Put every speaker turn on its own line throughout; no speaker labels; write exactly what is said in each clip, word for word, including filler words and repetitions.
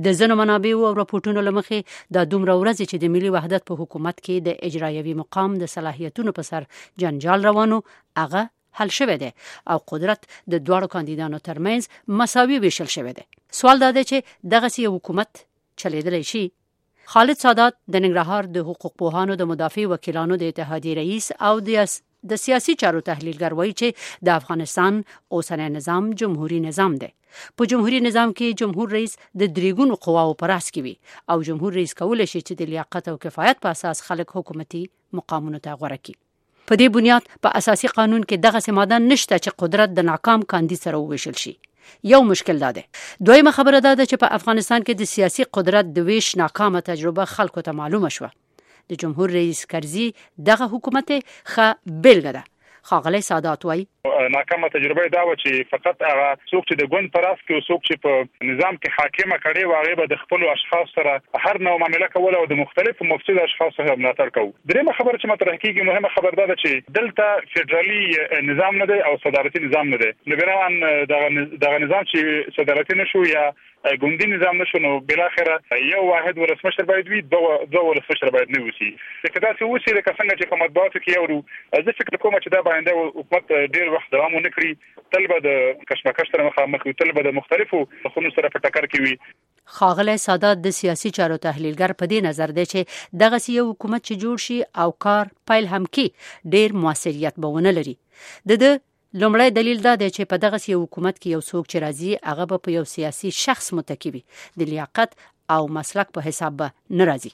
د ځینو منابعو او راپورټونو له مخې دا دومره ورځې چې د ملي وحدت په حکومت کې د اجرایوي مقام د صلاحیتونو په سر جنجال روانو هغه حل شوی دی او قدرت د دواړو کاندیدانو ترمنځ مساوي ویشل شوی دی. سوال دا دی چې دغه سی حکومت چلیدلی شي. خالد سادات د ننګرهار د حقوق پوهانو د مدافع وکیلانو د اتحادیې رئیس او د د سیاسي چارو تحلیلګر وایي چې د افغانستان اوسنی نظام جمهوریت نظام دی. په جمهوریت نظام کې جمهور رئیس د دریګونو قواو پر راس کې وي او جمهور رئیس کولای شي چې د لیاقت او کفایت په اساس خلک حکومتي مقامونو ته غوره کړي. په دې بنیاد په اساسي قانون کې دغه سماده نشته چې قدرت د ناکام کاندید سره وویشل شي. یو مشکل دا ده. دویمه خبره دا ده چې په افغانستان کې د سیاسي قدرت د ویش ناکامه تجربه خلکو ته معلومه شوه. د جمهور رئیس کرزي دغه حکومت ښه بیلګه ده. ښاغلی سادات وایي
ناکامه تجربه دا و چې فقط هغه څوک چې د ګوند پر راس کې او څوک چې په نظام کې حاکمه کړي و هغه به د خپل اشخاص سره هر نوع معامله کوله او د مختلفو مفسد اشخاص سره ملاتړ کوي. درېمه خبره چې مطرح کیږي مهمه خبره ده چې دلته فدرالي نظام نه دی او صدارتي نظام نه دی. لبران دغه دغه نظام چې صدارتي نشو یا ګوندي نظام نشو نو بل اخره یو واحد ولسمشر باید وي دوه دوه ولسمشر باید نه وي. کله چې وسی لکه څنګه چې په مطبوعاتو کې یو زه فکر کوم چې دا باندې حکومت ډیر وخت دوام ونه کړي تل به د کشمکش سره مخامخ وي تل به د مختلفو خونو سره په ټکر کې وي.
ښاغلی سادات د سیاسي چارو تحلیلګر په دې نظر دی چې دغه یو حکومت چې جوړ شي او کار پیل هم کې ډیر موثریت به ونه لري. د د لومړی دلیل دا دی چې په دغه یو حکومت کې یو څوک چې راځي هغه به په یو سیاسي شخص متکی وي د لیاقت او مسلک په حساب به نه راځي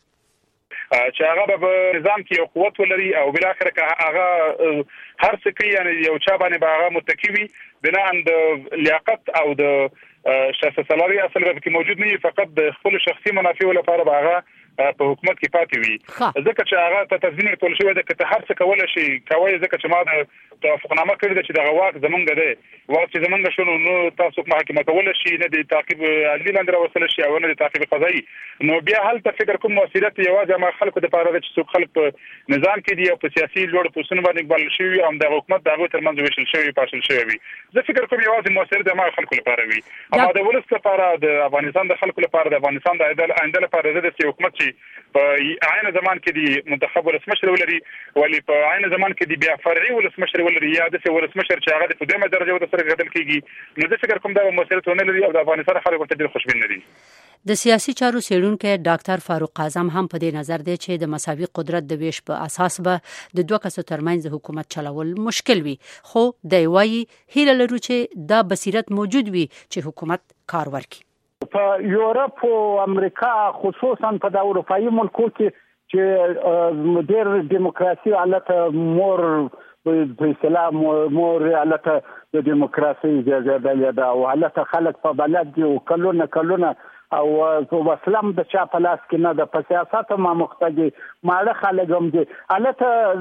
چې هغه به نظام کې یو قوت ولري او بل اخر که هغه هر څه کوي یعنی یو چا باندې به هغه متکی وي بنا د لیاقت او د شخصي سلاري اصل به کې موجود نه وي فقط د خپل شخصي منافع لپاره به هغه په حکومت کې پاتې وي. ځکه چې هغه ته تضمین ورکول شوی دی چې هر څه کولای شي کوي ځکه چې ما د توافقنامه کړې ده چې دغه واک زمونږ دی واک چې زمونږ شنو نو تاسو محاکمه کولای شي نه د تعقیب عدلي لاندې راوستل شي او نه د تعقیب قضایي. نو بیا هلته فکر کوم مسؤلیت یوازې ما خلکو د پاره چې څوک خلک په نظام کې دي او په سیاسي لوړ پوسټونو باندې بل شي او د حکومت دغه ترمنځ ویشل شوی پاشل شوی وي. زه فکر کوم یوازې مسؤلیت د ما خلکو لپاره وي اما د ولس لپاره د افغانستان د خلکو لپاره د افغانستان د آینده لپاره د حکومت چې په عین زمان کې دی منتخب ولسمشر ولري ولی په عین زمان کې دی بیا فرعي ولسمشر ولري یا د ولسمشر چې هغه په دویمه درجه ورته سره غدل کیږي. نو زه فکر کوم دا مسؤلیت ونه لري او د افغانستان خلک ورته ډیر خوشبین نه دي.
د سیاسي چارو څېړونکی ډاکټر فاروق اعظم هم په دې نظر دی چې د مساوي قدرت د ویش په اساس به د دوه کسو ترمنځ حکومت چلول مشکل وي خو د وایي هیله لرو چې دا بصیرت موجود وي چې حکومت کار وکړي.
په یورپ او امریکا خصوصا په د اروپایي ملکو کې چې ډېر دیموکراسي حالت مور په اسلام مور حالت د دیموکراسي زیاده ده او حالت خلک په بلد دي او کلونه کلونه او اسلام د چا په لاس کې نه ده په سیاست ما مختګي ماړه خلک هم دي حالت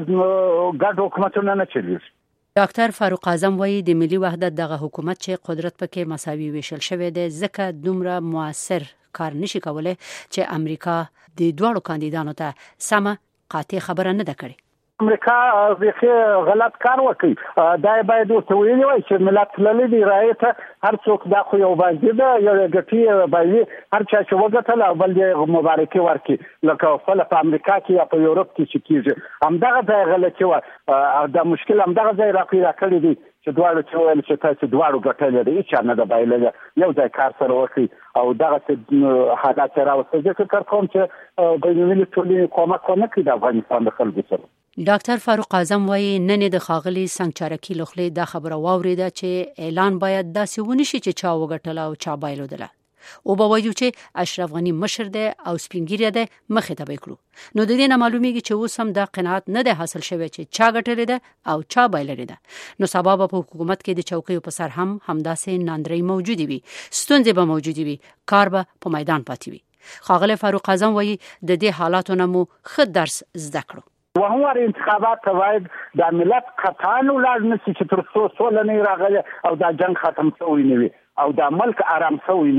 ګډ حکومتونه نه چلیږي.
ډاکټر فاروق اعظم وایي د ملي وحدت دغه حکومت چې قدرت پکې مساوي ویشل شوی دی ځکه دومره موثر کار نشي کولای چې امریکا د دواړو کاندیدانو ته سمه قاطع خبره نه ده کړې.
امریکا بيخي غلط کار وکړي دا باید ورته ویلي وای چې ملت للی رایت هر څوک دا خو یو باندې دا یو ګټي باندې هر چا چې وګټل او بل دې مبارکي ورکړي لکه خپل په امریکا کې یا په یورپ کې چې کیږي همدغه ځای غلطي و دا مشکل همدغه ځای راپیدا کړی دی چې دواړو چې ویل چې تاسو دواړو ګټل دي چې نه دا بایلل یو ځای کار سره وکړي او دغه حالات راوستل چې کار کوم چې بینالمللي ټولنې کومک نه کوي د افغانستان د خلکو سره.
ډاکټر فاروق اعظم وایي نن د خاغلی سنگچارکی لخلې دا خبره واوریده چې اعلان باید داسې ونه شي چې چا وګټل او چا بایلودله او به وایو چې اشرف غنی مشر دی او سپینګیری دی مخې ته وکړو. نو د دې نه معلومیږي چې اوس هم دا قناعت نه ده حاصل شوی چې چا ګټلې ده او چا بایللې ده. نو سبا په حکومت کې د چوکیو په سر هم همداسې ناندري موجودي وي ستونزې به موجودي وي کار به په میدان پاتې وي. خاغلی فاروق اعظم وایي د دې حالاتو نه مو ښه درس زده کړو.
وهموار انتخابات باید د ملت قطعاً ولاړ نشي چې تر څو سوله نه راغله او دا جنگ ختم شوی نه وي او دا ملک آرام شوی نه وي.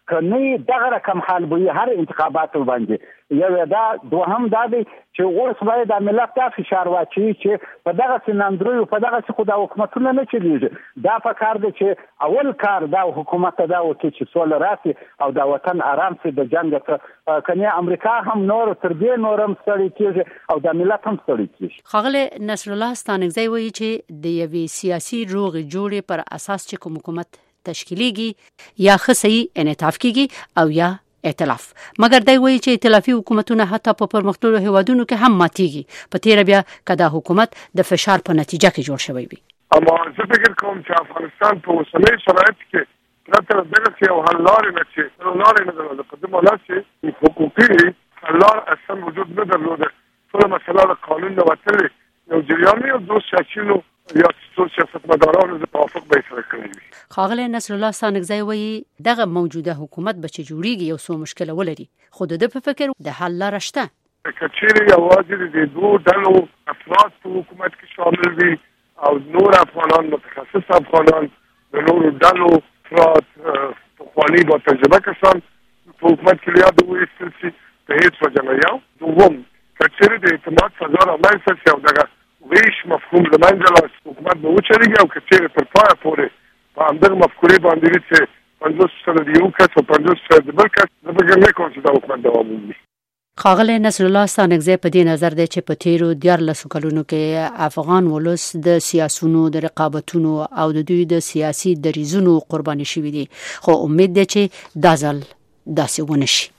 کني دغه رقم حال به هر انتخابات باندې یو دا دوهم دا دی چې اوس باید د ملت ته فشار واچي چې په دغه سنندرو په دغه څه خو د حکومتونو نه چلیږي دا په کار دی چې اول کار دا حکومت دا وکړي چې سوله راسي او د وطن آرام سي د جنگ ته کني امریکا هم نور تر دې نورم ستړي کیږي او د ملت هم ستړي کیږي.
خاغله نصر الله ستانګزی وایي چې د یوې سیاسي روغ جوړې پر اساس چې کوم حکومت تشکیلیږي یا خصي انعطاف کیږي او یا ائتلاف، مګر دی وایي چې ائتلافي حکومتونه حتی په پرمختللو هیوادونو کې هم ماتيږي په تیر بیا کدا حکومت د فشار په نتیجه کې جوړ شوی وي.
اما زه فکر کوم چې افغانستان په اوسنۍ شرایط کې پرته دغه یو حل لارې نه چې حل لارې نه درلوده په دې معنی چې حقوقي حل لارې اصلا وجود نه درلوده، ټول مسله د قانون نه وتلې یو جریان یو دوه سیاسيونو یا څو سیاستمدارانو د توافق به سره کوي.
خاغله نصر الله ستانګزی وایي دغه موجوده حکومت به چې جوړیږي یو څو مشکل ولري، خو د په فکر د حل لاره شته.
کچېری یوازې د دوه ډلو افراد په حکومت کې شامل دي او نور افغانان متخصص افغانان د نورو ډلو افراد په خواني با تجربه کسان په حکومت کې لیا د ویستل سي په هیڅ وجه نه یو. دوم کچېری د اعتماد فضا رامنځته شي او دغه ویش مفهوم لمنځه لاړ حکومت به وچلېږي او کچېری پر پایه پورې په همدغه مفکورې باندې چې پنځوس سره د یو کس او پنځوس سره د بل کس زه فکر نه کوم چې دا حکومت دوام وکړي.
خاغله نصر الله ستانګزی په دې نظر دی چې په تیرو دیارلسو کلونو کې افغان ولس د سیاسونو د رقابتونو او د دوی د سیاسي دریزونو قرباني شوي دي، خو امید دی چې دا ځل داسې ونه شي.